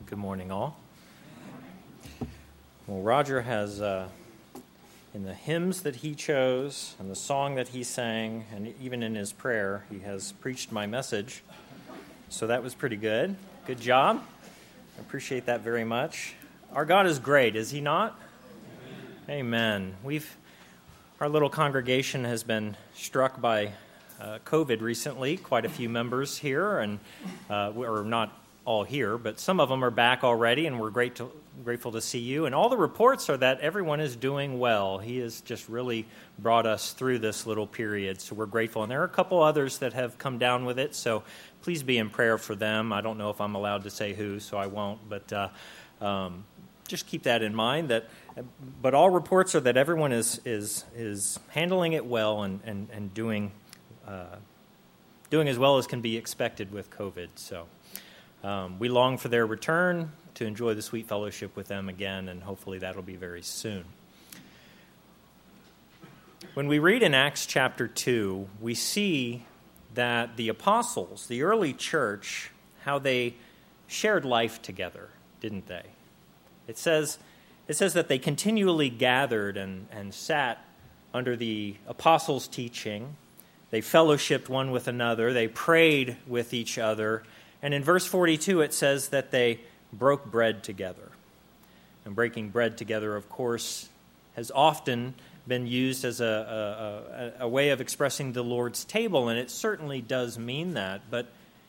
Good morning, all. Well, Roger has, in the hymns that he chose, and the song that he sang, and even in his prayer, he has preached my message. So that was pretty good. Good job. I appreciate that very much. Our God is great, is he not? Amen. Our little congregation has been struck by COVID recently. Quite a few members here, and we're not all here, but some of them are back already, and we're grateful to see you. And all the reports are that everyone is doing well. He has just really brought us through this little period, so we're grateful. And there are a couple others that have come down with it, so please be in prayer for them. I don't know if I'm allowed to say who, so I won't, but just keep that in mind. But all reports are that everyone is handling it well and doing as well as can be expected with COVID. So we long for their return to enjoy the sweet fellowship with them again, and hopefully that'll be very soon. When we read in Acts chapter 2, we see that the apostles, the early church, how they shared life together, didn't they? It says that they continually gathered and sat under the apostles' teaching. They fellowshiped one with another. They prayed with each other. And in verse 42, it says that they broke bread together. And breaking bread together, of course, has often been used as a way of expressing the Lord's table, and it certainly does mean that. But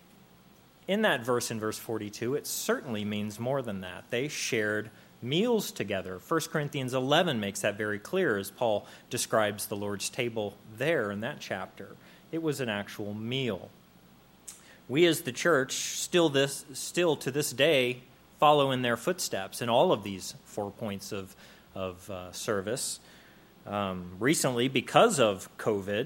in that verse, in verse 42, it certainly means more than that. They shared meals together. 1 Corinthians 11 makes that very clear as Paul describes the Lord's table there in that chapter. It was an actual meal. We as the church still to this day follow in their footsteps in all of these 4 points of service. Recently, because of COVID,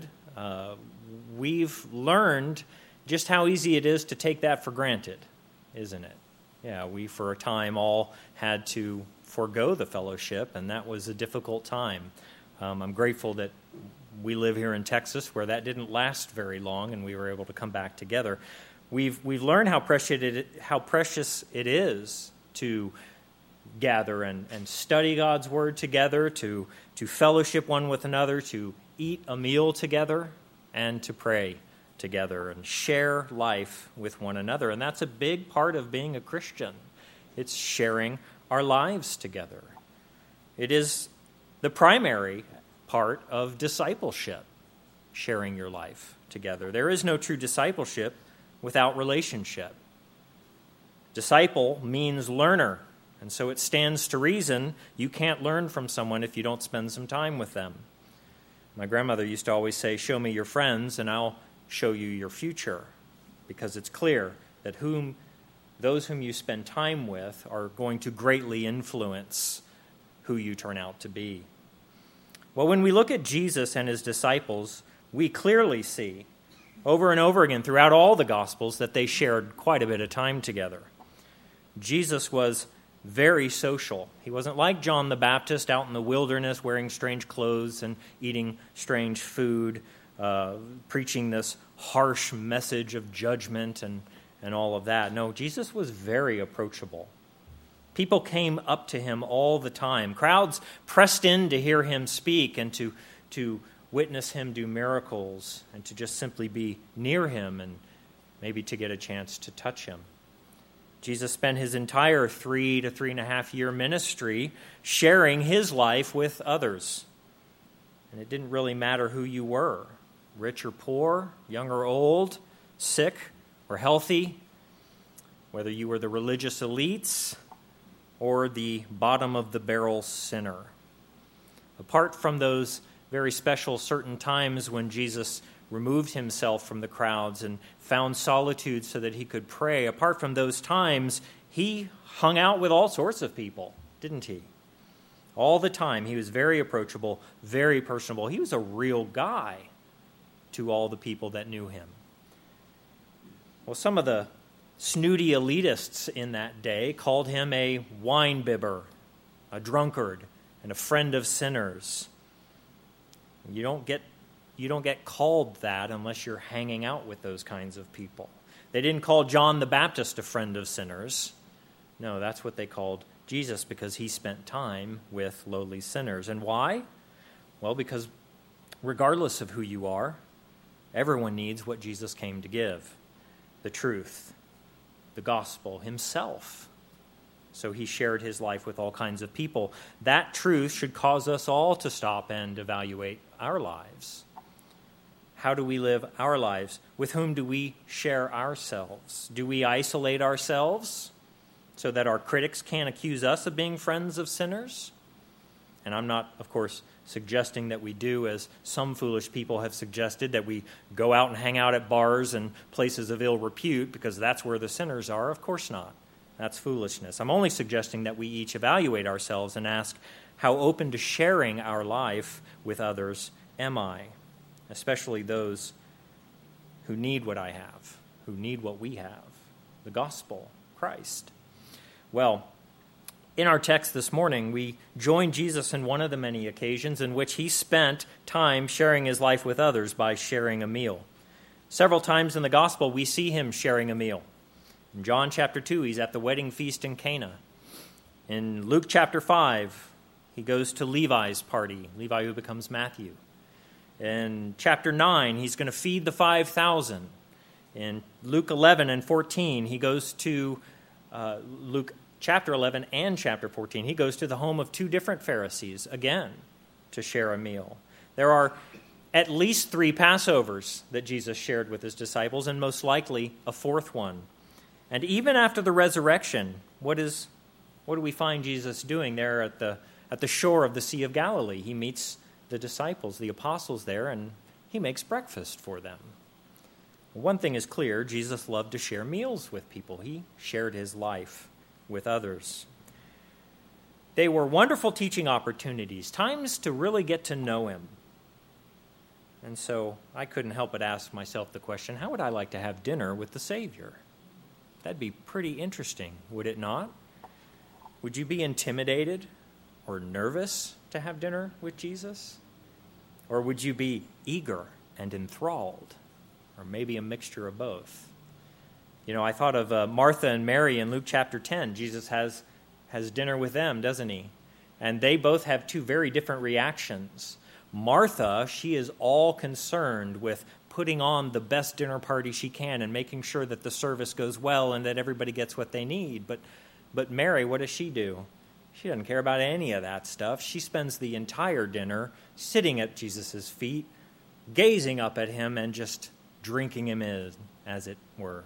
we've learned just how easy it is to take that for granted, isn't it? Yeah, we for a time all had to forego the fellowship, and that was a difficult time. I'm grateful that we live here in Texas where that didn't last very long and we were able to come back together. We've learned how precious it is to gather and study God's Word together, to fellowship one with another, to eat a meal together, and to pray together and share life with one another. And that's a big part of being a Christian. It's sharing our lives together. It is the primary part of discipleship, sharing your life together. There is no true discipleship without relationship. Disciple means learner, and so it stands to reason you can't learn from someone if you don't spend some time with them. My grandmother used to always say, "Show me your friends, and I'll show you your future," because it's clear that those whom you spend time with are going to greatly influence who you turn out to be. Well, when we look at Jesus and his disciples, we clearly see over and over again throughout all the Gospels that they shared quite a bit of time together. Jesus was very social. He wasn't like John the Baptist out in the wilderness wearing strange clothes and eating strange food, preaching this harsh message of judgment and all of that. No, Jesus was very approachable. People came up to him all the time. Crowds pressed in to hear him speak and to witness him do miracles and to just simply be near him and maybe to get a chance to touch him. Jesus spent his entire 3 to 3.5 year ministry sharing his life with others. And it didn't really matter who you were, rich or poor, young or old, sick or healthy, whether you were the religious elites or the bottom-of-the-barrel sinner. Apart from those very special certain times when Jesus removed himself from the crowds and found solitude so that he could pray, apart from those times, he hung out with all sorts of people, didn't he? All the time, he was very approachable, very personable. He was a real guy to all the people that knew him. Well, some of the snooty elitists in that day called him a wine bibber, a drunkard, and a friend of sinners. You don't get called that unless you're hanging out with those kinds of people. They didn't call John the Baptist a friend of sinners. No, that's what they called Jesus, because he spent time with lowly sinners. And why? Well, because regardless of who you are, everyone needs what Jesus came to give: the truth, the gospel, himself. So he shared his life with all kinds of people. That truth should cause us all to stop and evaluate our lives. How do we live our lives? With whom do we share ourselves? Do we isolate ourselves so that our critics can't accuse us of being friends of sinners? And I'm not, of course, suggesting that we do, as some foolish people have suggested, that we go out and hang out at bars and places of ill repute because that's where the sinners are. Of course not. That's foolishness. I'm only suggesting that we each evaluate ourselves and ask, how open to sharing our life with others am I? Especially those who need what I have, who need what we have, the gospel, Christ. Well, in our text this morning, we join Jesus in one of the many occasions in which he spent time sharing his life with others by sharing a meal. Several times in the gospel, we see him sharing a meal. In John chapter 2, he's at the wedding feast in Cana. In Luke chapter 5, he goes to Levi's party, Levi who becomes Matthew. In chapter 9, he's going to feed the 5,000. In Luke 11 and 14, he goes to Luke chapter 11 and chapter 14. He goes to the home of two different Pharisees, again, to share a meal. There are at least 3 Passovers that Jesus shared with his disciples, and most likely a 4th one. And even after the resurrection, what do we find Jesus doing there at the shore of the Sea of Galilee? He meets the disciples, the apostles there, and he makes breakfast for them. One thing is clear: Jesus loved to share meals with people. He shared his life with others. They were wonderful teaching opportunities, times to really get to know him. And so I couldn't help but ask myself the question, how would I like to have dinner with the Savior? That'd be pretty interesting, would it not? Would you be intimidated or nervous to have dinner with Jesus? Or would you be eager and enthralled? Or maybe a mixture of both? You know, I thought of Martha and Mary in Luke chapter 10. Jesus has dinner with them, doesn't he? And they both have 2 very different reactions. Martha, she is all concerned with putting on the best dinner party she can and making sure that the service goes well and that everybody gets what they need. But Mary, what does she do? She doesn't care about any of that stuff. She spends the entire dinner sitting at Jesus' feet, gazing up at him and just drinking him in, as it were.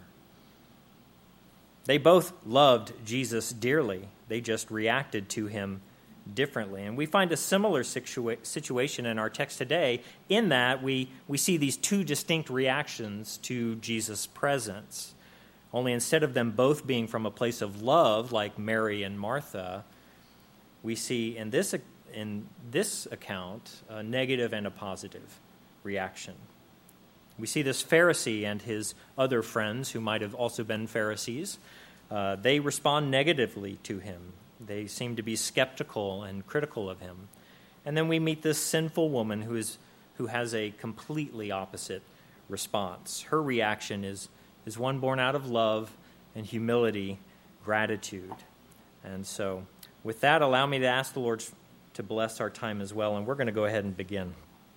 They both loved Jesus dearly. They just reacted to him differently. And we find a similar situation in our text today, in that we see these 2 distinct reactions to Jesus' presence. Only instead of them both being from a place of love, like Mary and Martha, we see in this account a negative and a positive reaction. We see this Pharisee and his other friends, who might have also been Pharisees, they respond negatively to him. They seem to be skeptical and critical of him. And then we meet this sinful woman who has a completely opposite response. Her reaction is one born out of love and humility, gratitude. And so, with that, allow me to ask the Lord to bless our time as well, and we're going to go ahead and begin.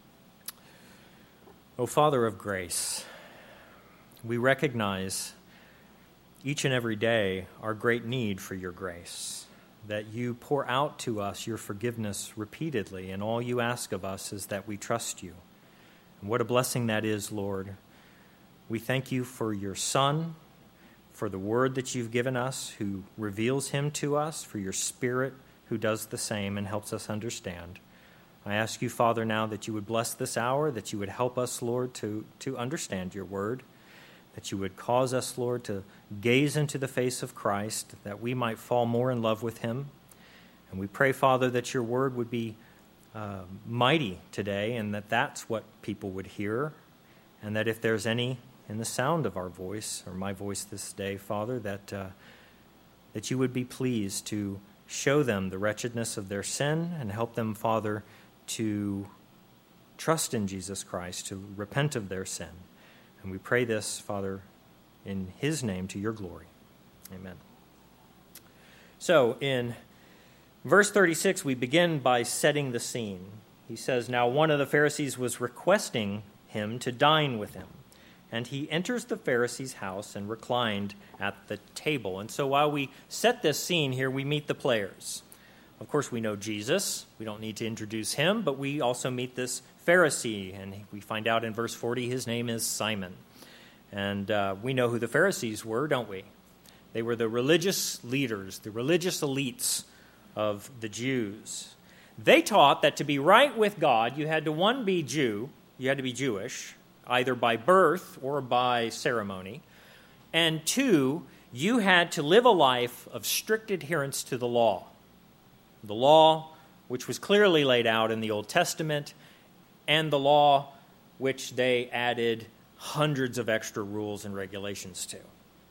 O Father of grace, we recognize each and every day our great need for your grace, that you pour out to us your forgiveness repeatedly, and all you ask of us is that we trust you. And what a blessing that is, Lord. We thank you for your Son, for the word that you've given us, who reveals him to us, for your Spirit who does the same and helps us understand. I ask you, Father, now that you would bless this hour, that you would help us, Lord, to understand your word, that you would cause us, Lord, to gaze into the face of Christ, that we might fall more in love with him. And we pray, Father, that your word would be mighty today, and that that's what people would hear, and that if there's any in the sound of our voice, or my voice this day, Father, that you would be pleased to show them the wretchedness of their sin and help them, Father, to trust in Jesus Christ, to repent of their sin. And we pray this, Father, in his name, to your glory. Amen. So in verse 36, we begin by setting the scene. He says, "Now one of the Pharisees was requesting him to dine with him. And he enters the Pharisee's house and reclined at the table." And so while we set this scene here, we meet the players. Of course, we know Jesus. We don't need to introduce him, but we also meet this Pharisee. And we find out in verse 40 his name is Simon. And we know who the Pharisees were, don't we? They were the religious leaders, the religious elites of the Jews. They taught that to be right with God, you had to, one, be Jew, you had to be Jewish, either by birth or by ceremony. And two, you had to live a life of strict adherence to the law. The law which was clearly laid out in the Old Testament, and the law which they added hundreds of extra rules and regulations to.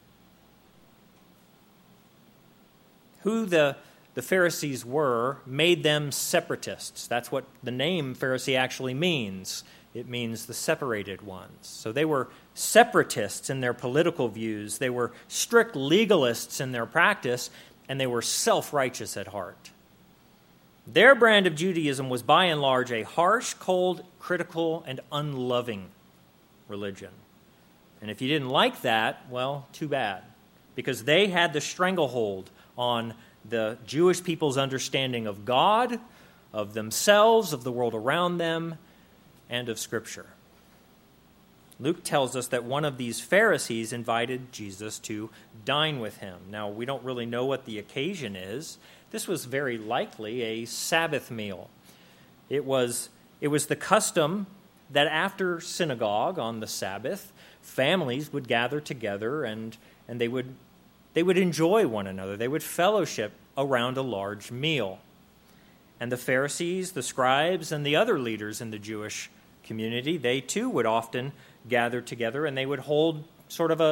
Who the Pharisees were made them separatists. That's what the name Pharisee actually means. It means the separated ones. So they were separatists in their political views. They were strict legalists in their practice, and they were self-righteous at heart. Their brand of Judaism was by and large a harsh, cold, critical, and unloving religion. And if you didn't like that, well, too bad, because they had the stranglehold on the Jewish people's understanding of God, of themselves, of the world around them, and of Scripture. Luke tells us that one of these Pharisees invited Jesus to dine with him. Now, we don't really know what the occasion is. This was very likely a Sabbath meal. It was the custom that after synagogue on the Sabbath, families would gather together and they would enjoy one another. They would fellowship around a large meal. And the Pharisees, the scribes, and the other leaders in the Jewish community, they too would often gather together, and they would hold sort of a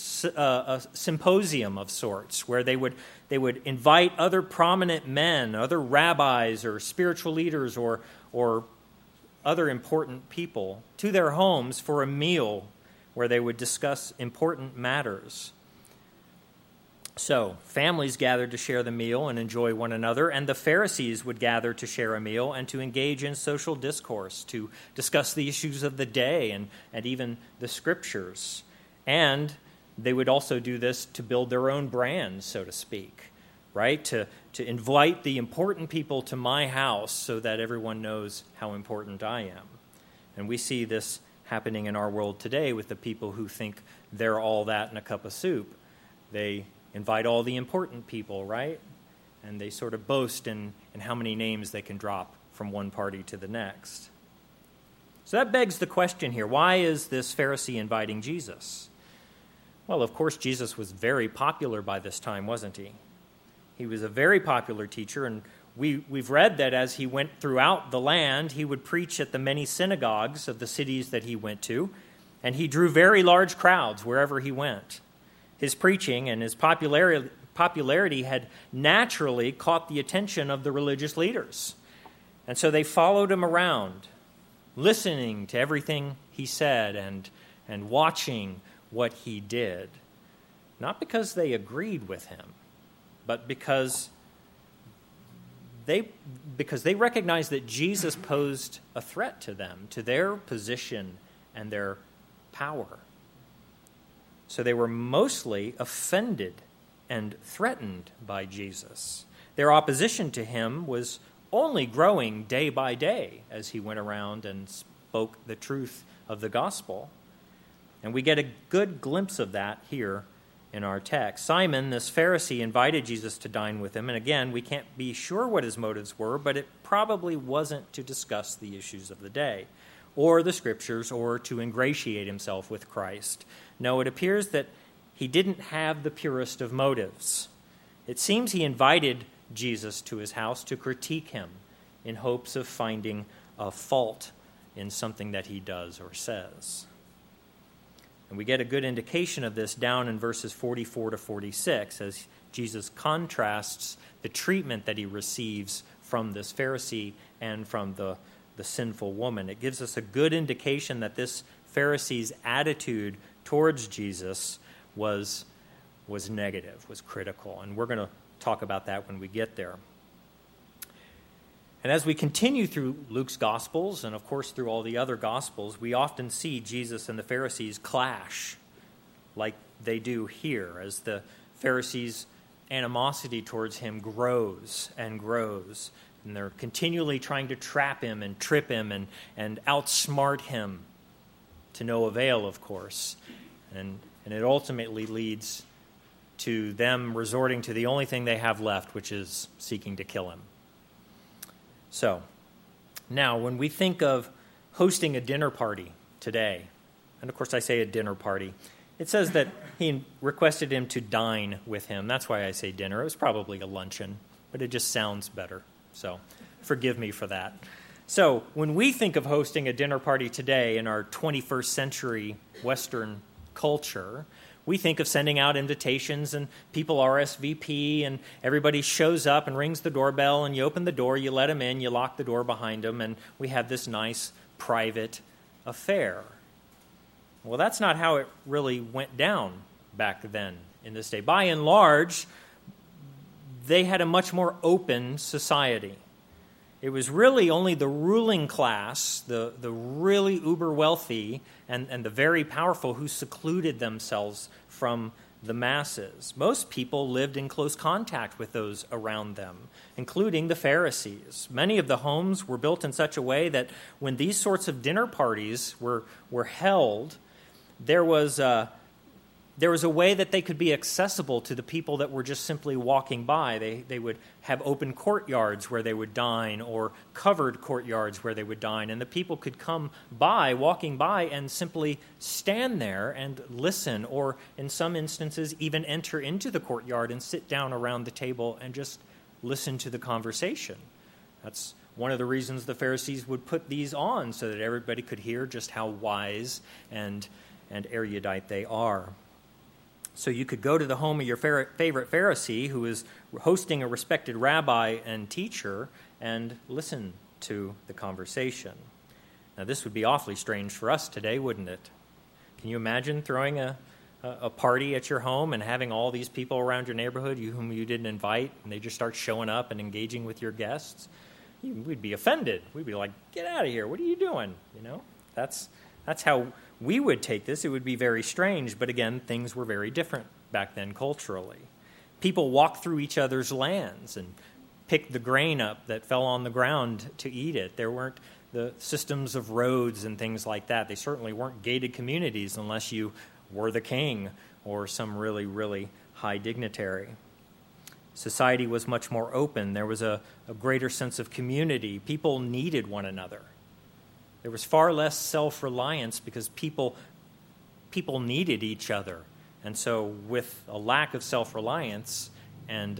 symposium of sorts, where they would invite other prominent men, other rabbis or spiritual leaders or other important people to their homes for a meal where they would discuss important matters. So, families gathered to share the meal and enjoy one another, and the Pharisees would gather to share a meal and to engage in social discourse, to discuss the issues of the day and even the Scriptures. And they would also do this to build their own brand, so to speak, right? To invite the important people to my house so that everyone knows how important I am. And we see this happening in our world today with the people who think they're all that in a cup of soup. They invite all the important people, right? And they sort of boast in how many names they can drop from one party to the next. So that begs the question here, why is this Pharisee inviting Jesus? Well, of course, Jesus was very popular by this time, wasn't he? He was a very popular teacher, and we've read that as he went throughout the land, he would preach at the many synagogues of the cities that he went to, and he drew very large crowds wherever he went. His preaching and his popularity had naturally caught the attention of the religious leaders. And so they followed him around, listening to everything he said and watching what he did. Not because they agreed with him, but because they recognized that Jesus posed a threat to them, to their position and their power. So they were mostly offended and threatened by Jesus. Their opposition to him was only growing day by day as he went around and spoke the truth of the gospel. And we get a good glimpse of that here in our text. Simon, this Pharisee, invited Jesus to dine with him. And again, we can't be sure what his motives were, but it probably wasn't to discuss the issues of the day or the Scriptures or to ingratiate himself with Christ. No, it appears that he didn't have the purest of motives. It seems he invited Jesus to his house to critique him in hopes of finding a fault in something that he does or says. And we get a good indication of this down in verses 44 to 46 as Jesus contrasts the treatment that he receives from this Pharisee and from the sinful woman. It gives us a good indication that this Pharisee's attitude towards Jesus was negative, was critical. And we're going to talk about that when we get there. And as we continue through Luke's Gospels, and of course through all the other Gospels, we often see Jesus and the Pharisees clash like they do here, as the Pharisees' animosity towards him grows and grows. And they're continually trying to trap him and trip him and outsmart him, to no avail, of course. And it ultimately leads to them resorting to the only thing they have left, which is seeking to kill him. So, now, when we think of hosting a dinner party today, and of course I say a dinner party, it says that he requested him to dine with him. That's why I say dinner. It was probably a luncheon, but it just sounds better. So, forgive me for that. So, when we think of hosting a dinner party today in our 21st century Western culture, we think of sending out invitations and people RSVP and everybody shows up and rings the doorbell and you open the door, you let them in, you lock the door behind them, and we have this nice private affair. Well, that's not how it really went down back then in this day. By and large, they had a much more open society. It was really only the ruling class, the really uber wealthy and the very powerful who secluded themselves from the masses. Most people lived in close contact with those around them, including the Pharisees. Many of the homes were built in such a way that when these sorts of dinner parties were held, there was a way that they could be accessible to the people that were just simply walking by. They would have open courtyards where they would dine, or covered courtyards where they would dine, and the people could come by, walking by, and simply stand there and listen, or in some instances even enter into the courtyard and sit down around the table and just listen to the conversation. That's one of the reasons the Pharisees would put these on, so that everybody could hear just how wise and erudite they are. So you could go to the home of your favorite Pharisee who is hosting a respected rabbi and teacher and listen to the conversation. Now, this would be awfully strange for us today, wouldn't it? Can you imagine throwing a party at your home and having all these people around your neighborhood whom you didn't invite, and they just start showing up and engaging with your guests? We'd be offended. We'd be like, get out of here. What are you doing? You know, that's how we would take this. It would be very strange, but again, things were very different back then culturally. People walked through each other's lands and picked the grain up that fell on the ground to eat it. There weren't the systems of roads and things like that. They certainly weren't gated communities unless you were the king or some really, really high dignitary. Society was much more open. There was a greater sense of community. People needed one another. There was far less self-reliance because people needed each other. And so with a lack of self-reliance and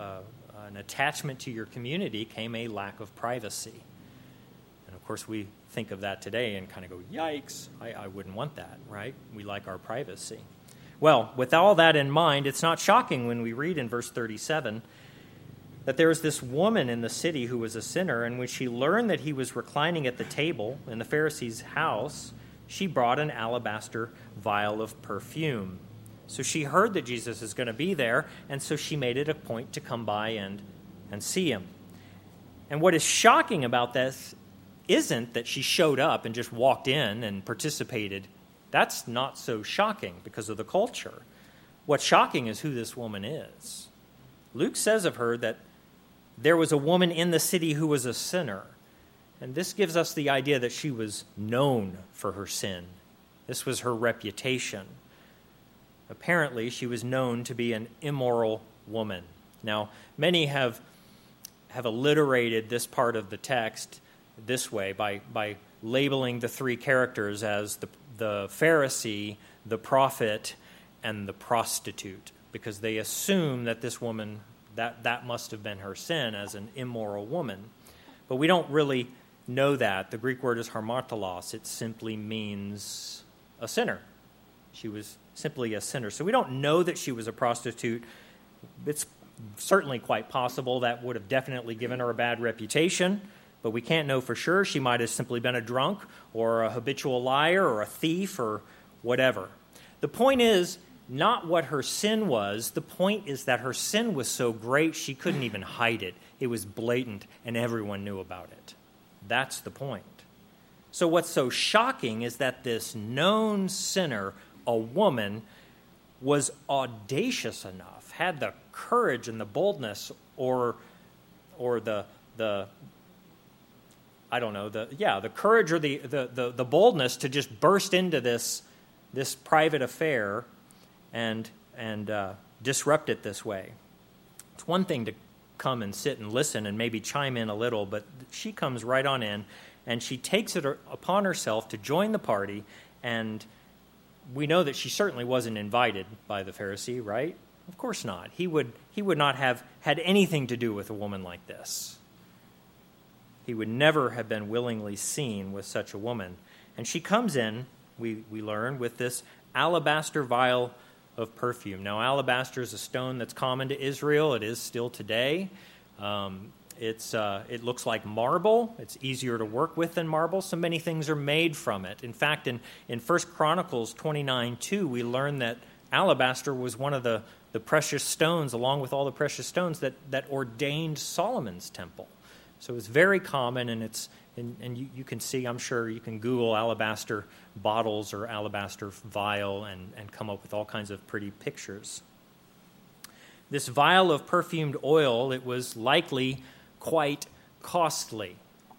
an attachment to your community came a lack of privacy. And of course we think of that today and kind of go, yikes, I wouldn't want that, right? We like our privacy. Well, with all that in mind, it's not shocking when we read in verse 37 that there was this woman in the city who was a sinner, and when she learned that he was reclining at the table in the Pharisee's house, she brought an alabaster vial of perfume. So she heard that Jesus is going to be there, and so she made it a point to come by and see him. And what is shocking about this isn't that she showed up and just walked in and participated. That's not so shocking because of the culture. What's shocking is who this woman is. Luke says of her that there was a woman in the city who was a sinner. And this gives us the idea that she was known for her sin. This was her reputation. Apparently, she was known to be an immoral woman. Now, many have alliterated this part of the text this way by labeling the three characters as the Pharisee, the prophet, and the prostitute, because they assume that this woman, that must have been her sin as an immoral woman. But we don't really know that. The Greek word is hamartolos. It simply means a sinner. She was simply a sinner. So we don't know that she was a prostitute. It's certainly quite possible that would have definitely given her a bad reputation, but we can't know for sure. She might have simply been a drunk or a habitual liar or a thief or whatever. The point is, not what her sin was. The point is that her sin was so great she couldn't even hide it. It was blatant, and everyone knew about it. That's the point. So what's so shocking is that this known sinner, a woman, was audacious enough, had the courage and the boldness, or the courage or the boldness to just burst into this private affair and disrupt it this way. It's one thing to come and sit and listen and maybe chime in a little, but she comes right on in, and she takes it upon herself to join the party, and we know that she certainly wasn't invited by the Pharisee, right? Of course not. He would not have had anything to do with a woman like this. He would never have been willingly seen with such a woman. And she comes in, we learn, with this alabaster vial of perfume. Now, alabaster is a stone that's common to Israel. It is still today. It looks like marble. It's easier to work with than marble, so many things are made from it. In fact, in 1 Chronicles 29:2, we learn that alabaster was one of the precious stones, along with all the precious stones, that ordained Solomon's temple. So it's very common, and you can see, I'm sure you can Google alabaster bottles or alabaster vial and come up with all kinds of pretty pictures. This vial of perfumed oil, it was likely quite costly.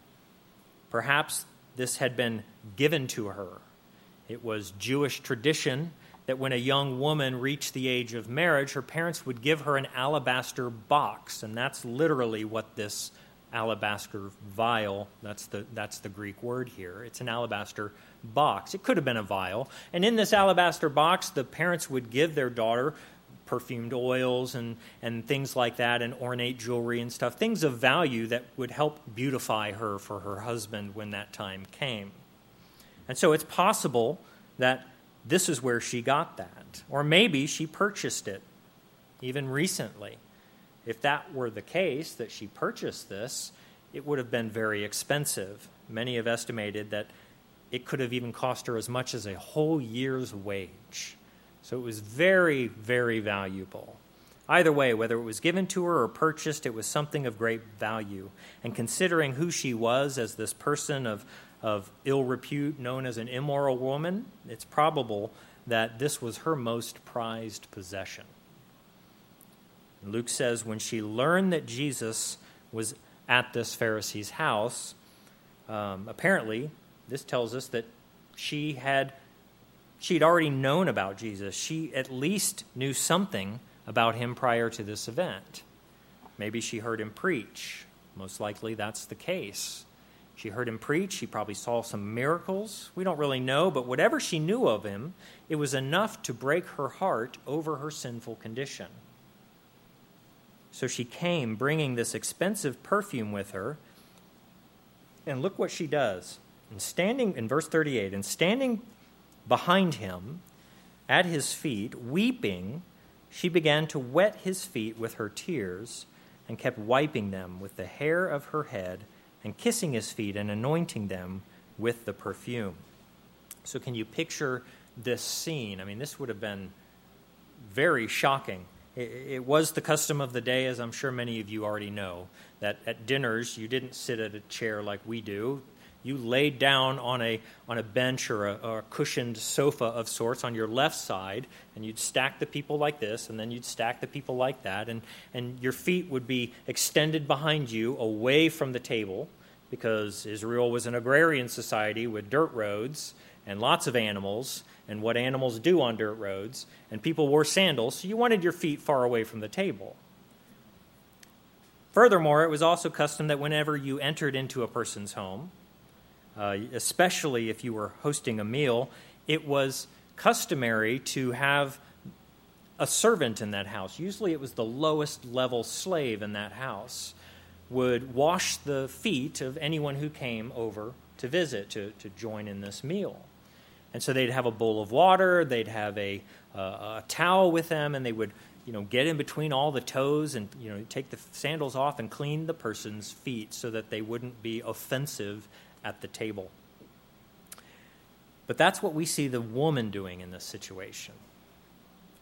Perhaps this had been given to her. It was Jewish tradition that when a young woman reached the age of marriage, her parents would give her an alabaster box, and that's literally what this alabaster vial, that's the Greek word here. It's an alabaster box. It could have been a vial. And in this alabaster box, the parents would give their daughter perfumed oils and things like that, and ornate jewelry and stuff, things of value that would help beautify her for her husband when that time came. And so it's possible that this is where she got that. Or maybe she purchased it even recently. If that were the case, that she purchased this, it would have been very expensive. Many have estimated that it could have even cost her as much as a whole year's wage. So it was very, very valuable. Either way, whether it was given to her or purchased, it was something of great value. And considering who she was as this person of ill repute, known as an immoral woman, it's probable that this was her most prized possession. Luke says when she learned that Jesus was at this Pharisee's house, apparently this tells us that she'd already known about Jesus. She at least knew something about him prior to this event. Maybe she heard him preach. Most likely that's the case. She heard him preach. She probably saw some miracles. We don't really know, but whatever she knew of him, it was enough to break her heart over her sinful condition. So she came bringing this expensive perfume with her, and look what she does. And standing, in verse 38, and standing behind him at his feet, weeping, she began to wet his feet with her tears and kept wiping them with the hair of her head and kissing his feet and anointing them with the perfume. So can you picture this scene? I mean, this would have been very shocking. It was the custom of the day, as I'm sure many of you already know, that at dinners you didn't sit at a chair like we do. You laid down on a bench or a cushioned sofa of sorts on your left side, and you'd stack the people like this, and then you'd stack the people like that, and your feet would be extended behind you away from the table, because Israel was an agrarian society with dirt roads and lots of animals, and what animals do on dirt roads, and people wore sandals, so you wanted your feet far away from the table. Furthermore, it was also custom that whenever you entered into a person's home, especially if you were hosting a meal, it was customary to have a servant in that house. Usually it was the lowest level slave in that house, would wash the feet of anyone who came over to visit, to join in this meal. And so they'd have a bowl of water, they'd have a towel with them, and they would get in between all the toes and take the sandals off and clean the person's feet so that they wouldn't be offensive at the table. But that's what we see the woman doing in this situation.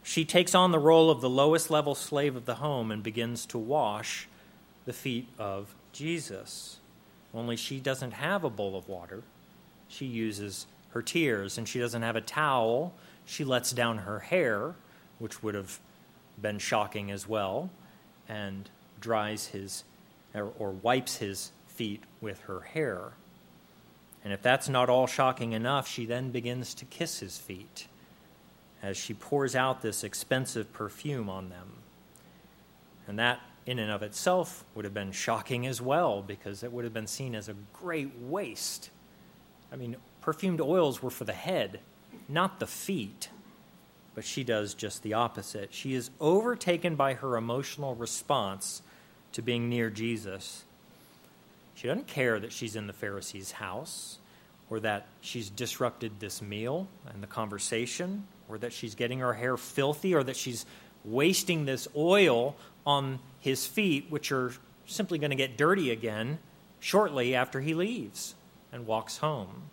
She takes on the role of the lowest level slave of the home and begins to wash the feet of Jesus. Only she doesn't have a bowl of water. She uses her tears, and she doesn't have a towel. She lets down her hair, which would have been shocking as well, and dries his or wipes his feet with her hair. And if that's not all shocking enough, she then begins to kiss his feet as she pours out this expensive perfume on them. And that, in and of itself, would have been shocking as well, because it would have been seen as a great waste. I mean, perfumed oils were for the head, not the feet. But she does just the opposite. She is overtaken by her emotional response to being near Jesus. She doesn't care that she's in the Pharisee's house, or that she's disrupted this meal and the conversation, or that she's getting her hair filthy, or that she's wasting this oil on his feet, which are simply going to get dirty again shortly after he leaves and walks home.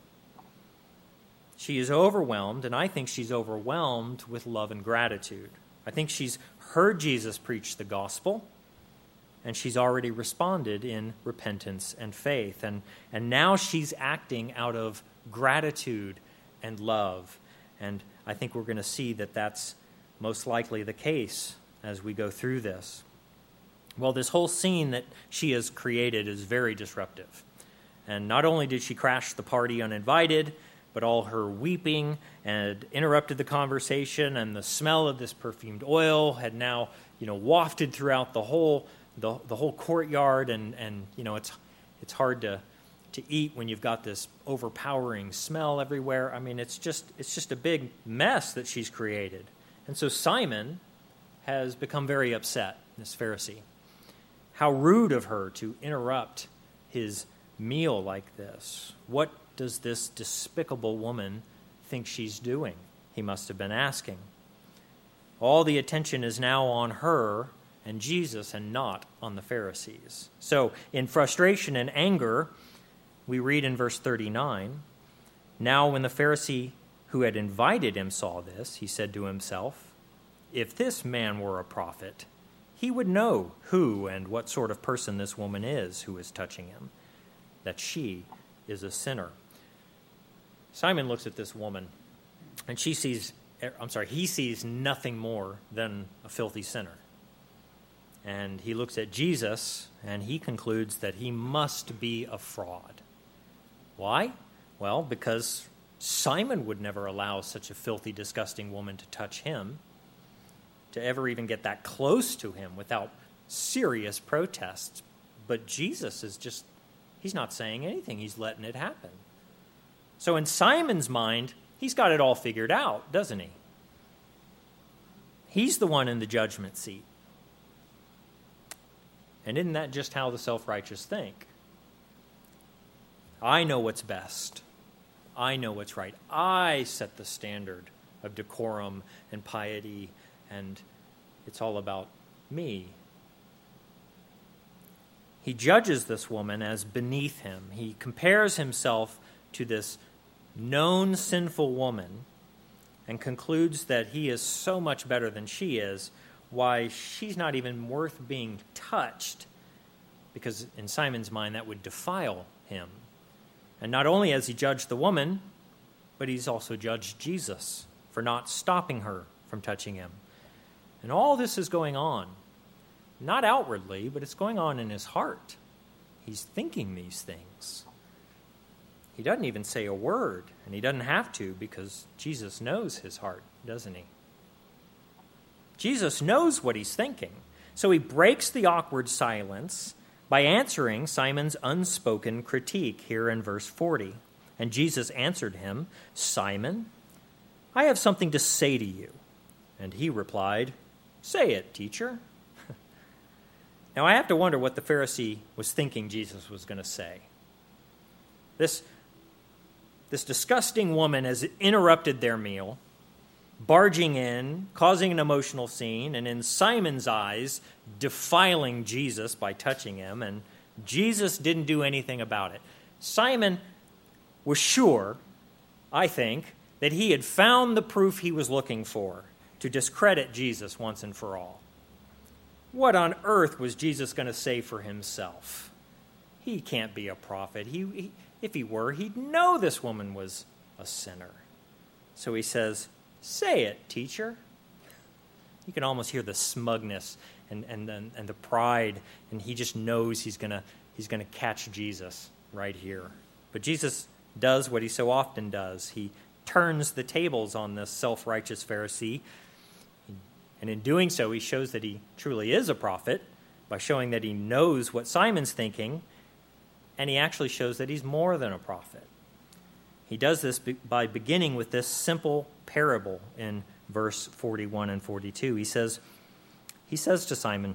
She is overwhelmed, and I think she's overwhelmed with love and gratitude. I think she's heard Jesus preach the gospel, and she's already responded in repentance and faith. And now she's acting out of gratitude and love. And I think we're going to see that that's most likely the case as we go through this. Well, this whole scene that she has created is very disruptive. And not only did she crash the party uninvited, but all her weeping had interrupted the conversation, and the smell of this perfumed oil had now, wafted throughout the whole courtyard, and it's hard to eat when you've got this overpowering smell everywhere. I mean, it's just a big mess that she's created. And so Simon has become very upset, this Pharisee. How rude of her to interrupt his meal like this. What does this despicable woman think she's doing? He must have been asking. All the attention is now on her and Jesus and not on the Pharisees. So, in frustration and anger, we read in verse 39, "Now when the Pharisee who had invited him saw this, he said to himself, 'If this man were a prophet, he would know who and what sort of person this woman is who is touching him, that she is a sinner.'" Simon looks at this woman, and he sees nothing more than a filthy sinner. And he looks at Jesus, and he concludes that he must be a fraud. Why? Well, because Simon would never allow such a filthy, disgusting woman to touch him, to ever even get that close to him without serious protests. But Jesus he's not saying anything. He's letting it happen. So in Simon's mind, he's got it all figured out, doesn't he? He's the one in the judgment seat. And isn't that just how the self-righteous think? I know what's best. I know what's right. I set the standard of decorum and piety, and it's all about me. He judges this woman as beneath him. He compares himself to this known sinful woman and concludes that he is so much better than she is, why she's not even worth being touched, because in Simon's mind that would defile him. And not only has he judged the woman, but he's also judged Jesus for not stopping her from touching him. And all this is going on, not outwardly, but it's going on in his heart. He's thinking these things. He doesn't even say a word, and he doesn't have to, because Jesus knows his heart, doesn't he? Jesus knows what he's thinking. So he breaks the awkward silence by answering Simon's unspoken critique here in verse 40. And Jesus answered him, "Simon, I have something to say to you." And he replied, "Say it, teacher." Now I have to wonder what the Pharisee was thinking Jesus was going to say. This disgusting woman has interrupted their meal, barging in, causing an emotional scene, and in Simon's eyes, defiling Jesus by touching him, and Jesus didn't do anything about it. Simon was sure, I think, that he had found the proof he was looking for, to discredit Jesus once and for all. What on earth was Jesus going to say for himself? He can't be a prophet. If he were, he'd know this woman was a sinner. So he says, "Say it, teacher." You can almost hear the smugness and the pride, and he just knows he's going to catch Jesus right here. But Jesus does what he so often does. He turns the tables on this self-righteous Pharisee, and in doing so, he shows that he truly is a prophet by showing that he knows what Simon's thinking, and he actually shows that he's more than a prophet. He does this by beginning with this simple parable in verse 41 and 42. He says to Simon,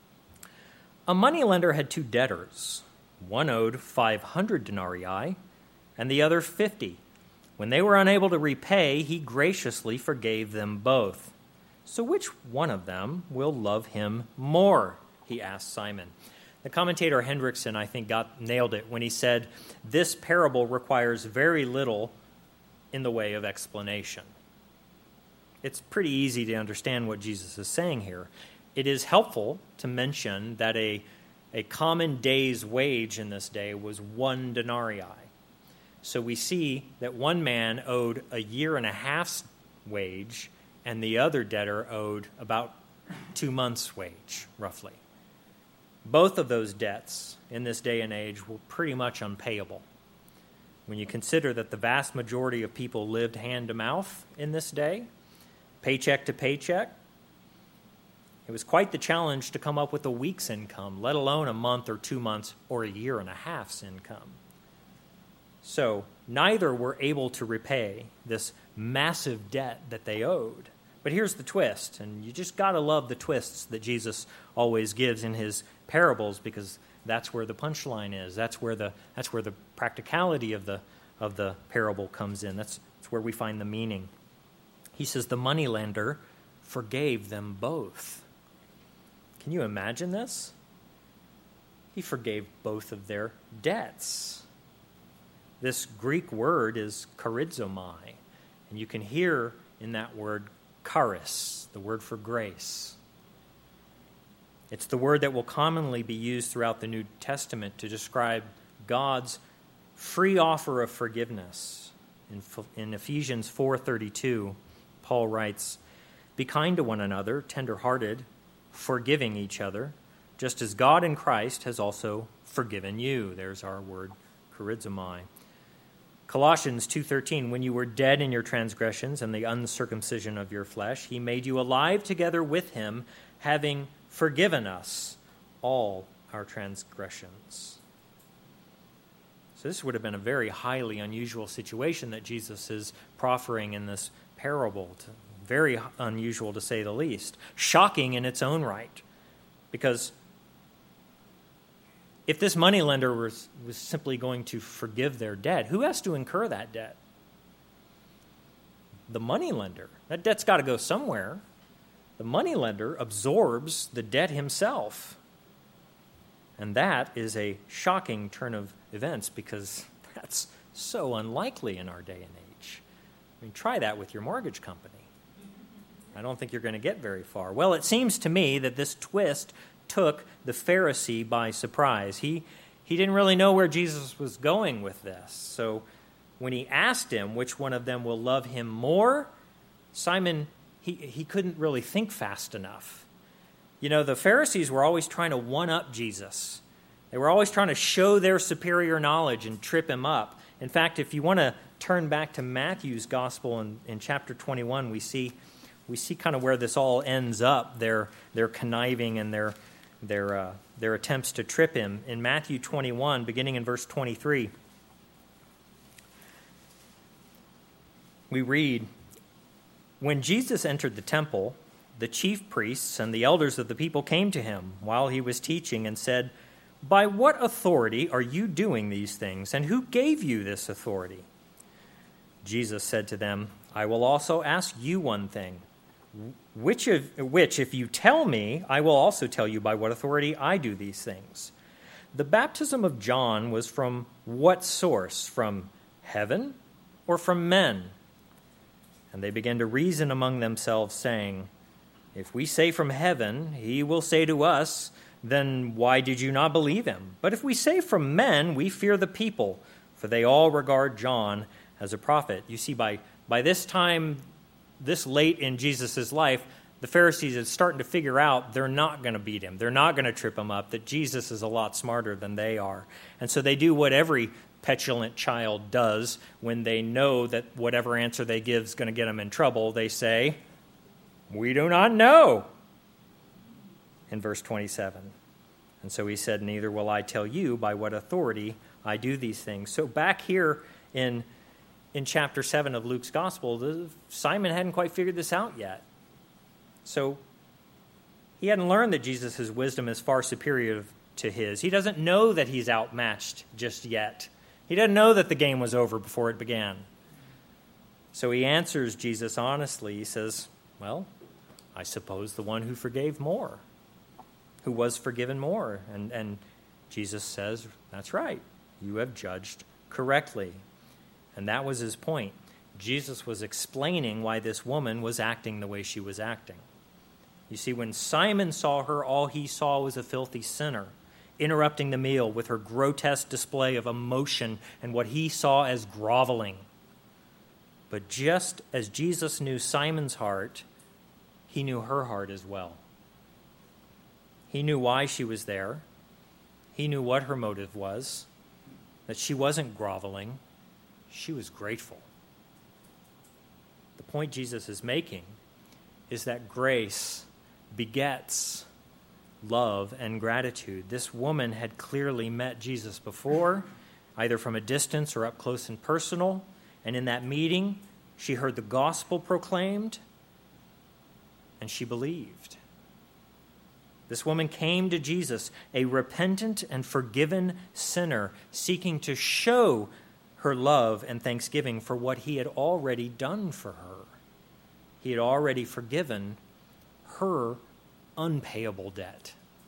"A moneylender had 2 debtors. One owed 500 denarii, and the other 50. When they were unable to repay, he graciously forgave them both. So which one of them will love him more?" he asked Simon. The commentator Hendrickson, I think, nailed it when he said, this parable requires very little in the way of explanation. It's pretty easy to understand what Jesus is saying here. It is helpful to mention that a common day's wage in this day was 1 denarii. So we see that one man owed a year and a half's wage, and the other debtor owed about 2 months' wage, roughly. Both of those debts in this day and age were pretty much unpayable. When you consider that the vast majority of people lived hand to mouth in this day, paycheck to paycheck, it was quite the challenge to come up with a week's income, let alone a month or 2 months or a year and a half's income. So neither were able to repay this massive debt that they owed. But here's the twist, and you just got to love the twists that Jesus always gives in his parables, because that's where the punchline is. That's where the practicality of the parable comes in. That's where we find the meaning. He says the moneylender forgave them both. Can you imagine this? He forgave both of their debts. This Greek word is charizomai, and you can hear in that word charis, the word for grace. It's the word that will commonly be used throughout the New Testament to describe God's free offer of forgiveness. In Ephesians 4:32, Paul writes, "Be kind to one another, tender-hearted, forgiving each other, just as God in Christ has also forgiven you." There's our word, charizomai. Colossians 2:13, "When you were dead in your transgressions and the uncircumcision of your flesh, he made you alive together with him, having forgiven us all our transgressions." So this would have been a very highly unusual situation that Jesus is proffering in this parable. Very unusual, to say the least. Shocking in its own right. Because if this moneylender was simply going to forgive their debt, who has to incur that debt? The moneylender. That debt's got to go somewhere. The moneylender absorbs the debt himself. And that is a shocking turn of events, because that's so unlikely in our day and age. I mean, try that with your mortgage company. I don't think you're going to get very far. Well, it seems to me that this twist took the Pharisee by surprise. He didn't really know where Jesus was going with this. So when he asked him which one of them will love him more, Simon, he couldn't really think fast enough. You know, the Pharisees were always trying to one-up Jesus. They were always trying to show their superior knowledge and trip him up. In fact, if you want to turn back to Matthew's gospel in chapter 21, we see kind of where this all ends up, their conniving and their attempts to trip him. In Matthew 21, beginning in verse 23, we read, "When Jesus entered the temple, the chief priests and the elders of the people came to him while he was teaching and said, 'By what authority are you doing these things, and who gave you this authority?' Jesus said to them, 'I will also ask you one thing, which if you tell me, I will also tell you by what authority I do these things. The baptism of John was from what source? From heaven or from men?' And they began to reason among themselves, saying, "If we say from heaven, he will say to us, then why did you not believe him? But if we say from men, we fear the people, for they all regard John as a prophet." You see, by this time, this late in Jesus' life, the Pharisees are starting to figure out they're not going to beat him. They're not going to trip him up, that Jesus is a lot smarter than they are. And so they do what every petulant child does when they know that whatever answer they give is going to get them in trouble. They say, "We do not know," in verse 27. And so he said, "Neither will I tell you by what authority I do these things." So back here in chapter 7 of Luke's gospel, Simon hadn't quite figured this out yet. So he hadn't learned that Jesus' wisdom is far superior to his. He doesn't know that he's outmatched just yet. He doesn't know that the game was over before it began. So he answers Jesus honestly. He says, "Well, I suppose the one who forgave more, who was forgiven more." And Jesus says, "That's right. You have judged correctly." And that was his point. Jesus was explaining why this woman was acting the way she was acting. You see, when Simon saw her, all he saw was a filthy sinner, interrupting the meal with her grotesque display of emotion and what he saw as groveling. But just as Jesus knew Simon's heart, he knew her heart as well. He knew why she was there. He knew what her motive was, that she wasn't groveling, she was grateful. The point Jesus is making is that grace begets love and gratitude. This woman had clearly met Jesus before, either from a distance or up close and personal, and in that meeting, she heard the gospel proclaimed, and she believed. This woman came to Jesus, a repentant and forgiven sinner, seeking to show her love and thanksgiving for what he had already done for her. He had already forgiven her unpayable debt.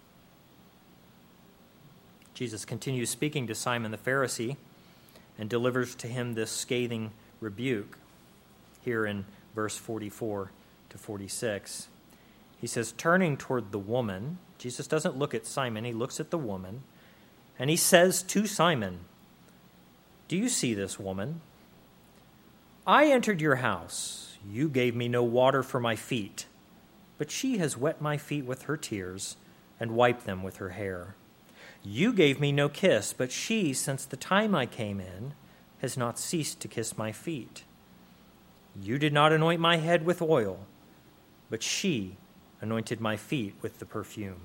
Jesus continues speaking to Simon the Pharisee and delivers to him this scathing rebuke here in verse 44 to 46. He says, turning toward the woman, Jesus doesn't look at Simon, he looks at the woman, and he says to Simon, "Do you see this woman? I entered your house. You gave me no water for my feet, but she has wet my feet with her tears and wiped them with her hair. You gave me no kiss, but she, since the time I came in, has not ceased to kiss my feet. You did not anoint my head with oil, but she anointed my feet with the perfume."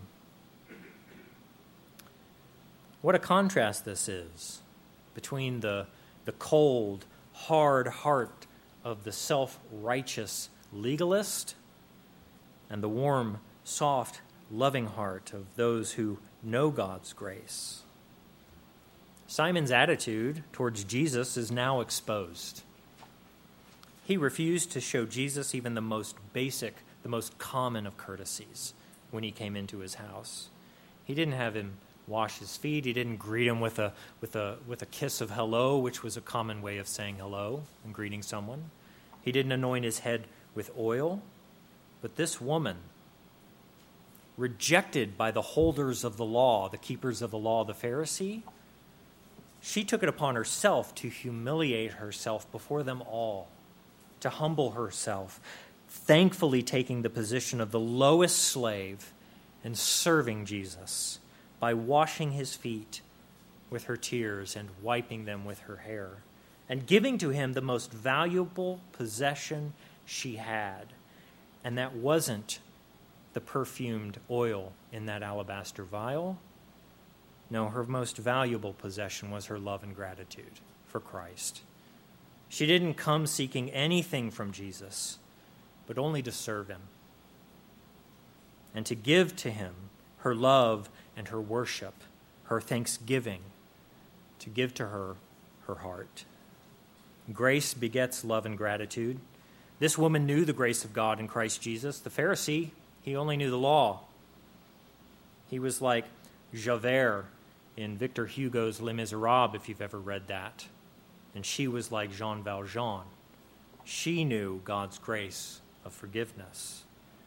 What a contrast this is between the cold, hard heart of the self-righteous legalist and the warm, soft, loving heart of those who know God's grace. Simon's attitude towards Jesus is now exposed. He refused to show Jesus even the most basic, the most common of courtesies when he came into his house. He didn't have him wash his feet. He didn't greet him with a kiss of hello, which was a common way of saying hello and greeting someone. He didn't anoint his head with oil. But this woman, rejected by the holders of the law, the keepers of the law, the Pharisee, she took it upon herself to humiliate herself before them all, to humble herself, thankfully taking the position of the lowest slave and serving Jesus by washing his feet with her tears and wiping them with her hair, and giving to him the most valuable possession she had. And that wasn't the perfumed oil in that alabaster vial. No, her most valuable possession was her love and gratitude for Christ. She didn't come seeking anything from Jesus, but only to serve him and to give to him her love and her worship, her thanksgiving, to give to her her heart. Grace begets love and gratitude. This woman knew the grace of God in Christ Jesus. The Pharisee, he only knew the law. He was like Javert in Victor Hugo's Les Miserables, if you've ever read that. And she was like Jean Valjean She knew God's grace of forgiveness.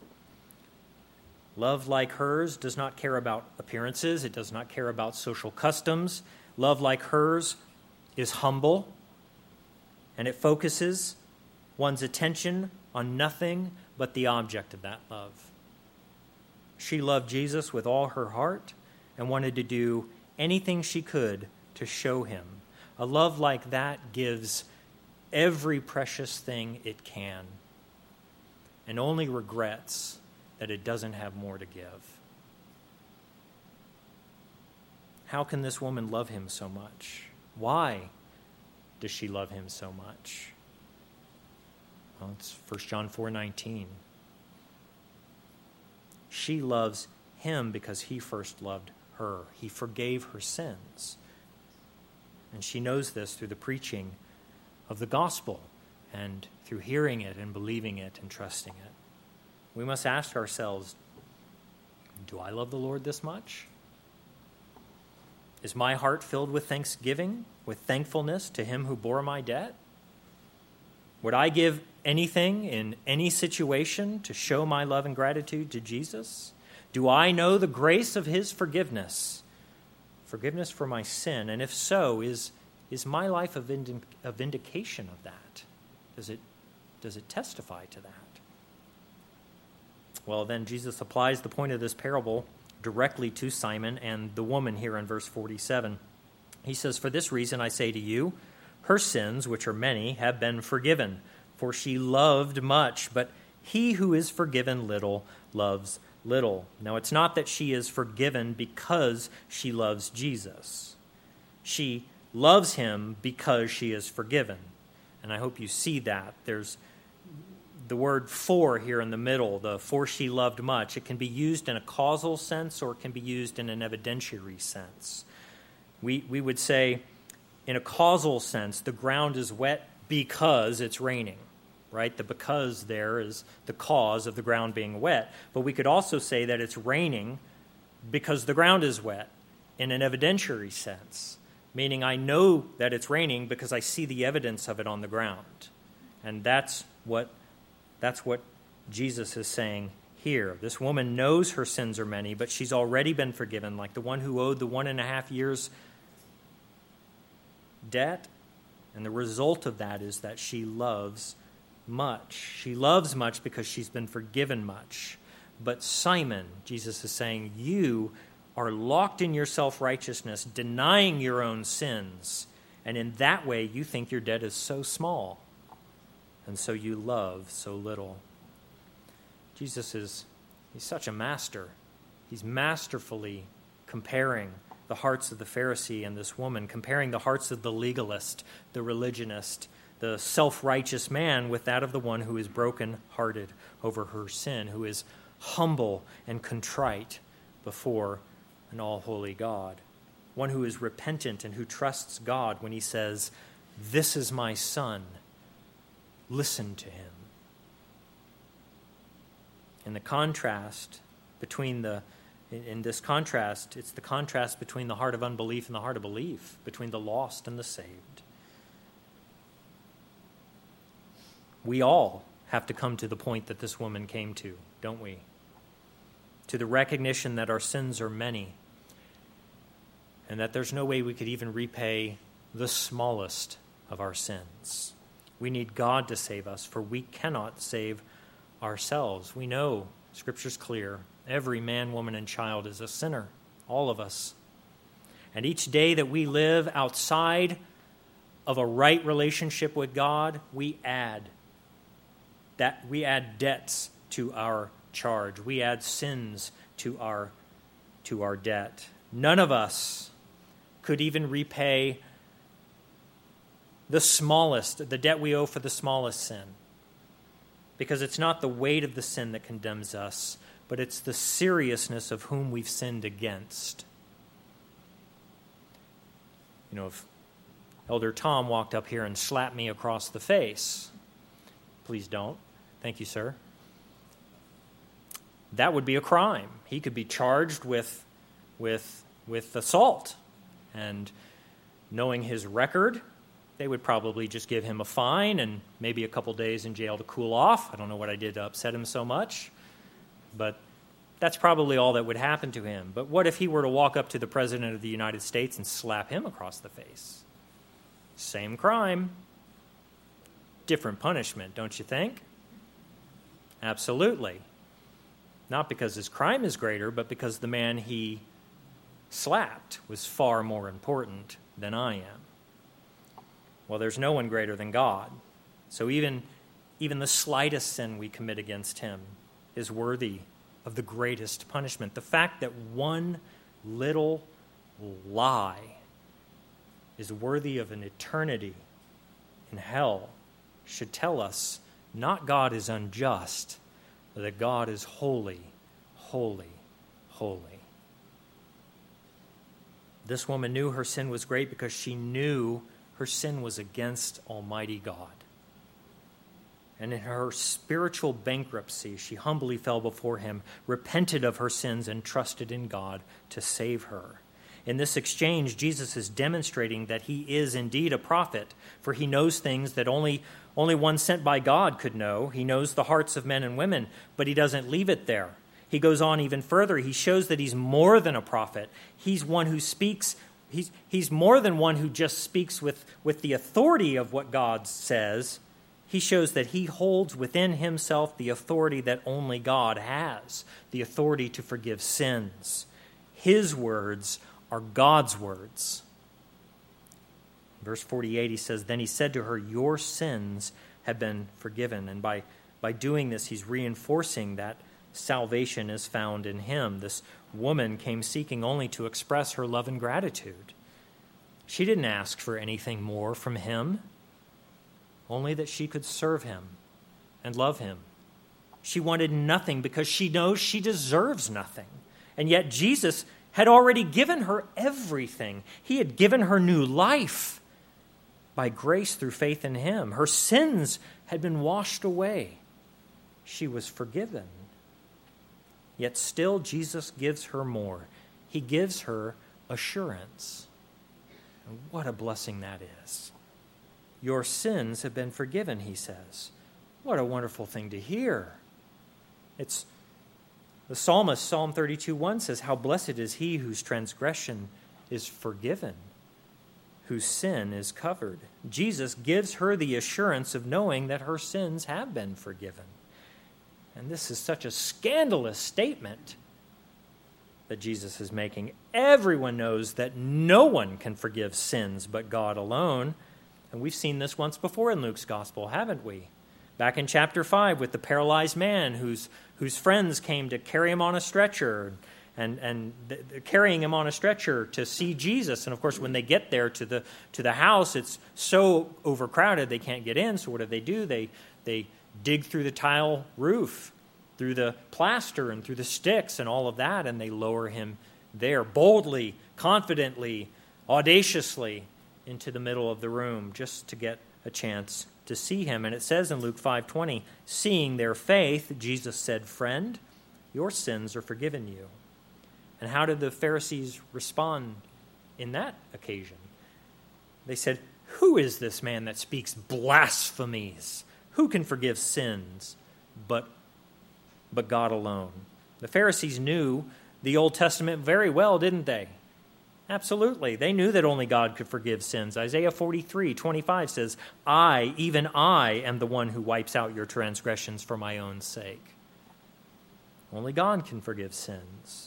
Love like hers does not care about appearances. It does not care about social customs. Love like hers is humble, and it focuses one's attention on nothing but the object of that love. She loved Jesus with all her heart and wanted to do anything she could to show him. A love like that gives every precious thing it can and only regrets that it doesn't have more to give. How can this woman love him so much? Why does she love him so much? Well, it's 1 John 4:19. She loves him because he first loved her. He forgave her sins. And she knows this through the preaching of the gospel and through hearing it and believing it and trusting it. We must ask ourselves, do I love the Lord this much? Is my heart filled with thanksgiving, with thankfulness to him who bore my debt? Would I give anything in any situation to show my love and gratitude to Jesus? Do I know the grace of his forgiveness? Forgiveness for my sin? And if so, is my life a vindication of that? Does it testify to that? Well, then Jesus applies the point of this parable directly to Simon and the woman here in verse 47. He says, "For this reason I say to you, her sins, which are many, have been forgiven, for she loved much, but he who is forgiven little loves little." Now, it's not that she is forgiven because she loves Jesus. She loves him because she is forgiven. And I hope you see that. There's the word "for" here in the middle, the "for she loved much." It can be used in a causal sense or it can be used in an evidentiary sense. We would say, in a causal sense, the ground is wet because it's raining, right? The "because" there is the cause of the ground being wet. But we could also say that it's raining because the ground is wet in an evidentiary sense, meaning I know that it's raining because I see the evidence of it on the ground. And that's what Jesus is saying here. This woman knows her sins are many, but she's already been forgiven, like the one who owed the 1.5 years debt. And the result of that is that she loves much. She loves much because she's been forgiven much. But Simon, Jesus is saying, you are locked in your self-righteousness, denying your own sins. And in that way, you think your debt is so small. And so you love so little. Jesus he's such a master. He's masterfully comparing the hearts of the Pharisee and this woman, comparing the hearts of the legalist, the religionist, the self-righteous man with that of the one who is broken-hearted over her sin, who is humble and contrite before an all-holy God. One who is repentant and who trusts God when he says, "This is my son. Listen to him." In this contrast, it's the contrast between the heart of unbelief and the heart of belief, between the lost and the saved. We all have to come to the point that this woman came to, don't we? To the recognition that our sins are many and that there's no way we could even repay the smallest of our sins. We need God to save us, for we cannot save ourselves. We know, Scripture's clear, every man, woman, and child is a sinner, all of us. And each day that we live outside of a right relationship with God, we add debts to our charge. We add sins to our debt. None of us could even repay the debt we owe for the smallest sin. Because it's not the weight of the sin that condemns us, but it's the seriousness of whom we've sinned against. You know, if Elder Tom walked up here and slapped me across the face, please don't. Thank you, sir. That would be a crime. He could be charged with assault. And knowing his record, they would probably just give him a fine and maybe a couple days in jail to cool off. I don't know what I did to upset him so much, but that's probably all that would happen to him. But what if he were to walk up to the President of the United States and slap him across the face? Same crime, different punishment, don't you think? Absolutely. Not because his crime is greater, but because the man he slapped was far more important than I am. Well, there's no one greater than God. So even the slightest sin we commit against him is worthy of the greatest punishment. The fact that one little lie is worthy of an eternity in hell should tell us not God is unjust, but that God is holy, holy, holy. This woman knew her sin was great because she knew her sin was against Almighty God. And in her spiritual bankruptcy, she humbly fell before him, repented of her sins, and trusted in God to save her. In this exchange, Jesus is demonstrating that he is indeed a prophet, for he knows things that only one sent by God could know. He knows the hearts of men and women, but he doesn't leave it there. He goes on even further. He shows that he's more than a prophet. He's one who speaks. He's more than one who just speaks with the authority of what God says. He shows that he holds within himself the authority that only God has, the authority to forgive sins. His words are God's words. Verse 48, he says, "Then he said to her, 'Your sins have been forgiven.'" And by doing this, he's reinforcing that salvation is found in him. This woman came seeking only to express her love and gratitude. She didn't ask for anything more from him, only that she could serve him and love him. She wanted nothing because she knows she deserves nothing. And yet Jesus had already given her everything. He had given her new life by grace through faith in him. Her sins had been washed away. She was forgiven. Yet still Jesus gives her more. He gives her assurance. And what a blessing that is. Your sins have been forgiven, he says. What a wonderful thing to hear. It's the psalmist, Psalm 32:1 says, "How blessed is he whose transgression is forgiven, whose sin is covered." Jesus gives her the assurance of knowing that her sins have been forgiven. And this is such a scandalous statement that Jesus is making. Everyone knows that no one can forgive sins but God alone. And we've seen this once before in Luke's gospel, haven't we? Back in chapter 5 with the paralyzed man whose friends came to carry him on a stretcher and carrying him on a stretcher to see Jesus. And of course, when they get there to the house, it's so overcrowded they can't get in. So what do? They dig through the tile roof, through the plaster and through the sticks and all of that, and they lower him there boldly, confidently, audaciously into the middle of the room just to get a chance to see him. And it says in Luke 5:20, "Seeing their faith, Jesus said, 'Friend, your sins are forgiven you.'" And how did the Pharisees respond in that occasion? They said, "Who is this man that speaks blasphemies? Who can forgive sins but God alone?" The Pharisees knew the Old Testament very well, didn't they? Absolutely. They knew that only God could forgive sins. Isaiah 43:25 says, "I, even I, am the one who wipes out your transgressions for my own sake." Only God can forgive sins.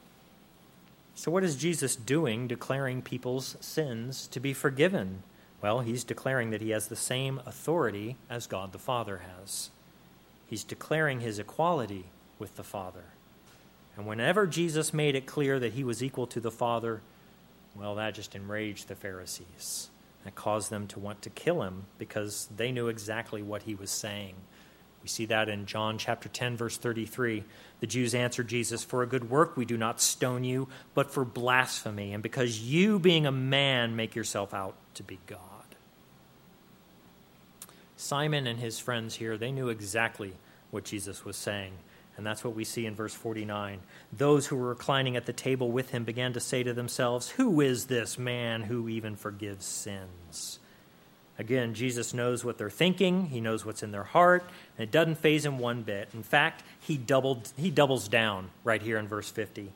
So what is Jesus doing declaring people's sins to be forgiven? Well, he's declaring that he has the same authority as God the Father has. He's declaring his equality with the Father. And whenever Jesus made it clear that he was equal to the Father, well, that just enraged the Pharisees. That caused them to want to kill him because they knew exactly what he was saying. We see that in John chapter 10, verse 33. The Jews answered Jesus, "For a good work we do not stone you, but for blasphemy, and because you, being a man, make yourself out to be God." Simon and his friends here, they knew exactly what Jesus was saying. And that's what we see in verse 49. Those who were reclining at the table with him began to say to themselves, "Who is this man who even forgives sins?" Again, Jesus knows what they're thinking. He knows what's in their heart, and it doesn't faze him one bit. In fact, he doubles down right here in verse 50.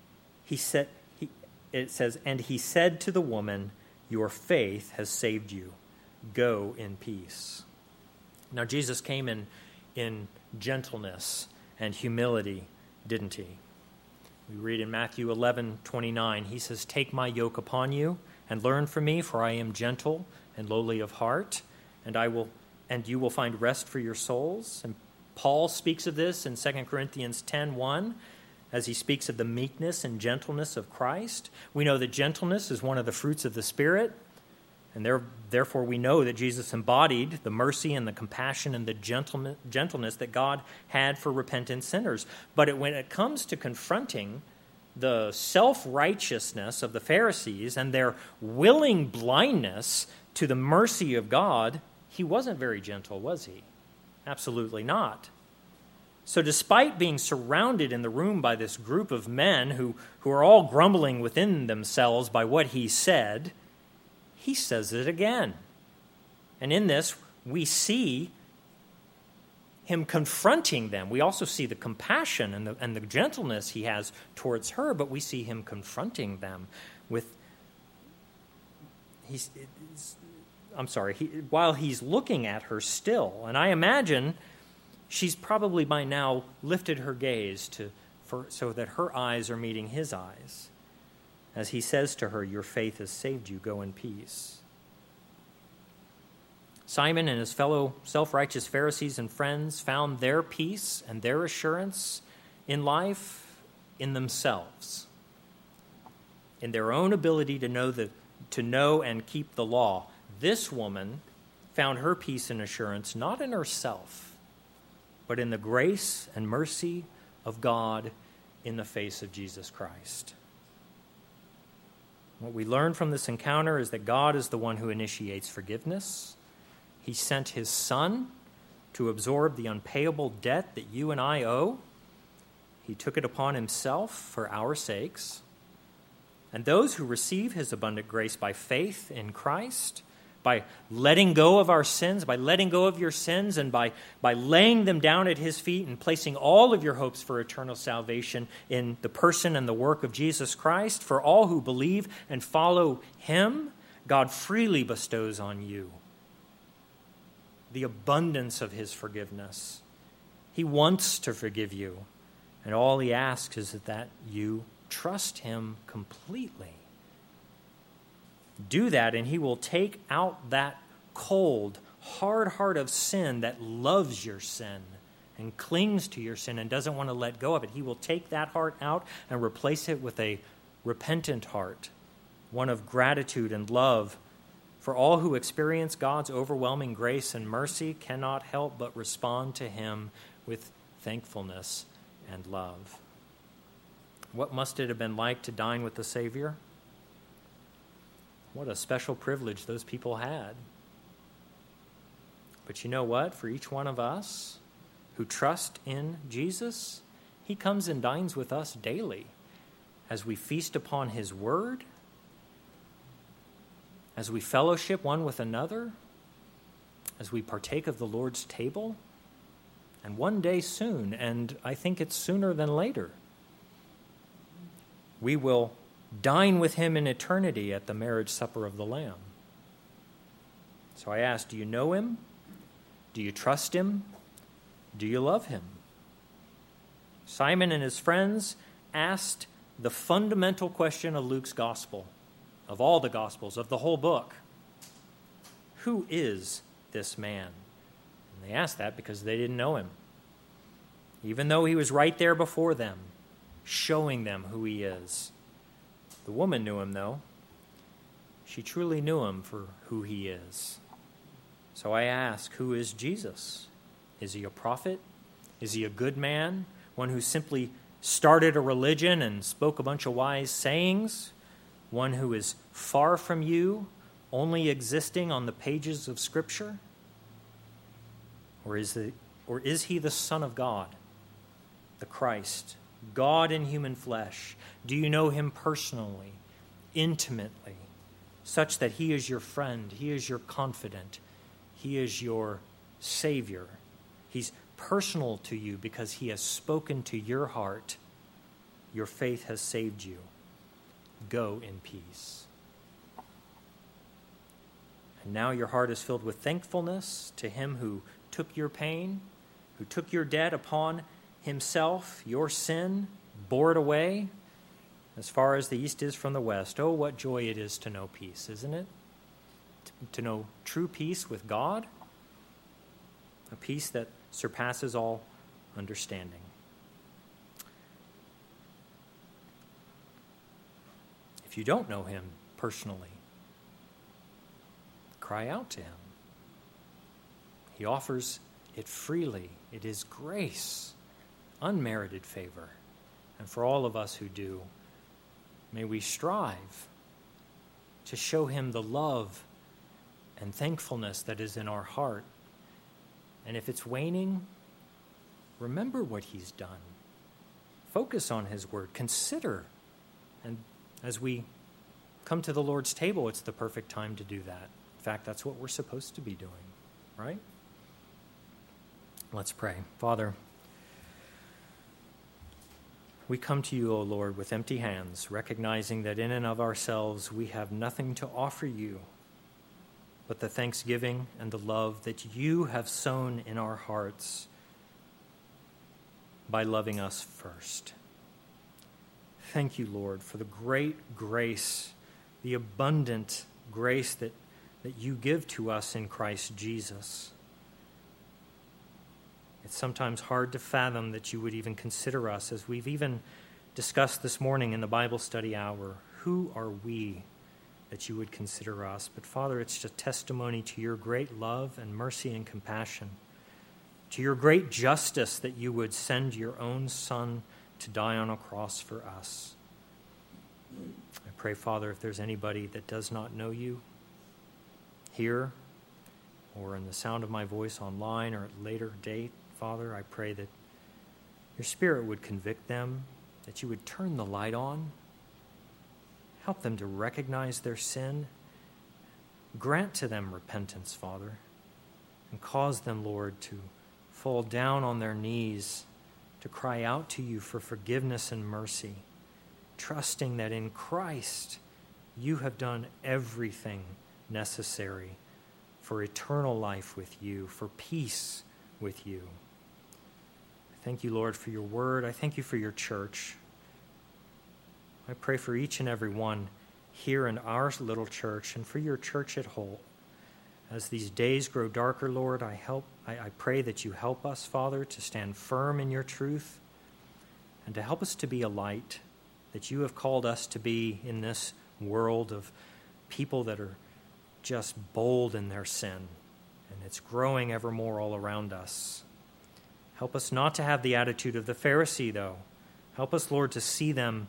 It says, "And he said to the woman, 'Your faith has saved you. Go in peace.'" Now, Jesus came in gentleness and humility, didn't he? We read in Matthew 11:29, he says, "Take my yoke upon you and learn from me, for I am gentle and lowly of heart, and you will find rest for your souls." And Paul speaks of this in 2 Corinthians 10:1, as he speaks of the meekness and gentleness of Christ. We know that gentleness is one of the fruits of the Spirit, and therefore we know that Jesus embodied the mercy and the compassion and the gentleness that God had for repentant sinners. But when it comes to confronting the self-righteousness of the Pharisees and their willing blindness to the mercy of God, he wasn't very gentle, was he? Absolutely not. So despite being surrounded in the room by this group of men who are all grumbling within themselves by what he said, he says it again. And in this, we see him confronting them. We also see the compassion and the gentleness he has towards her, but we see him confronting them while he's looking at her still. And I imagine she's probably by now lifted her gaze so that her eyes are meeting his eyes, as he says to her, "Your faith has saved you. Go in peace." Simon and his fellow self-righteous Pharisees and friends found their peace and their assurance in life in themselves, in their own ability to know and keep the law. This woman found her peace and assurance not in herself, but in the grace and mercy of God in the face of Jesus Christ. What we learn from this encounter is that God is the one who initiates forgiveness. He sent his Son to absorb the unpayable debt that you and I owe. He took it upon himself for our sakes. And those who receive his abundant grace by faith in Christ, by letting go of our sins, by letting go of your sins, and by laying them down at his feet and placing all of your hopes for eternal salvation in the person and the work of Jesus Christ, for all who believe and follow him, God freely bestows on you the abundance of his forgiveness. He wants to forgive you, and all he asks is that you trust him completely. Do that, and he will take out that cold, hard heart of sin that loves your sin and clings to your sin and doesn't want to let go of it. He will take that heart out and replace it with a repentant heart, one of gratitude and love. For all who experience God's overwhelming grace and mercy cannot help but respond to him with thankfulness and love. What must it have been like to dine with the Savior? What a special privilege those people had. But you know what? For each one of us who trust in Jesus, he comes and dines with us daily as we feast upon his word, as we fellowship one with another, as we partake of the Lord's table, and one day soon, and I think it's sooner than later, we will dine with him in eternity at the marriage supper of the Lamb. So I ask, do you know him? Do you trust him? Do you love him? Simon and his friends asked the fundamental question of Luke's gospel, of all the gospels, of the whole book. Who is this man? And they asked that because they didn't know him, even though he was right there before them, showing them who he is. The woman knew him, though. She truly knew him for who he is. So I ask, who is Jesus? Is he a prophet? Is he a good man? One who simply started a religion and spoke a bunch of wise sayings? One who is far from you, only existing on the pages of Scripture? Or is he the Son of God, the Christ, God in human flesh? Do you know him personally, intimately? such that he is your friend, he is your confidant, he is your Savior. He's personal to you because he has spoken to your heart. Your faith has saved you. Go in peace. And now your heart is filled with thankfulness to him who took your pain, who took your debt upon himself, your sin, bore it away as far as the east is from the west. Oh, what joy it is to know peace, isn't it? To know true peace with God, a peace that surpasses all understanding. If you don't know him personally, cry out to him. He offers it freely. It is grace, unmerited favor. And for all of us who do, may we strive to show him the love and thankfulness that is in our heart. And if it's waning, remember what he's done. Focus on his word. Consider. And as we come to the Lord's table, it's the perfect time to do that. In fact, that's what we're supposed to be doing, right? Let's pray. Father, we come to you, O Lord, with empty hands, recognizing that in and of ourselves we have nothing to offer you but the thanksgiving and the love that you have sown in our hearts by loving us first. Thank you, Lord, for the great grace, the abundant grace that you give to us in Christ Jesus. It's sometimes hard to fathom that you would even consider us, as we've even discussed this morning in the Bible study hour. Who are we that you would consider us? But Father, it's a testimony to your great love and mercy and compassion, to your great justice that you would send your own Son to die on a cross for us. I pray, Father, if there's anybody that does not know you here or in the sound of my voice online or at a later date, Father, I pray that your Spirit would convict them, that you would turn the light on, help them to recognize their sin. Grant to them repentance, Father, and cause them, Lord, to fall down on their knees, to cry out to you for forgiveness and mercy, trusting that in Christ you have done everything necessary for eternal life with you, for peace with you. I thank you, Lord, for your word. I thank you for your church. I pray for each and every one here in our little church and for your church at whole. As these days grow darker, Lord, I pray that you help us, Father, to stand firm in your truth and to help us to be a light that you have called us to be in this world of people that are just bold in their sin, and it's growing ever more all around us. Help us not to have the attitude of the Pharisee, though. Help us, Lord, to see them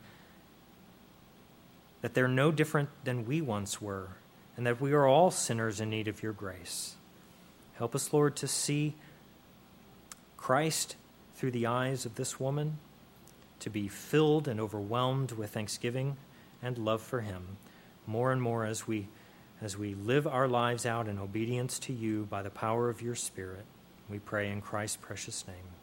that they're no different than we once were, and that we are all sinners in need of your grace. Help us, Lord, to see Christ through the eyes of this woman, to be filled and overwhelmed with thanksgiving and love for him more and more as we live our lives out in obedience to you by the power of your Spirit. We pray in Christ's precious name.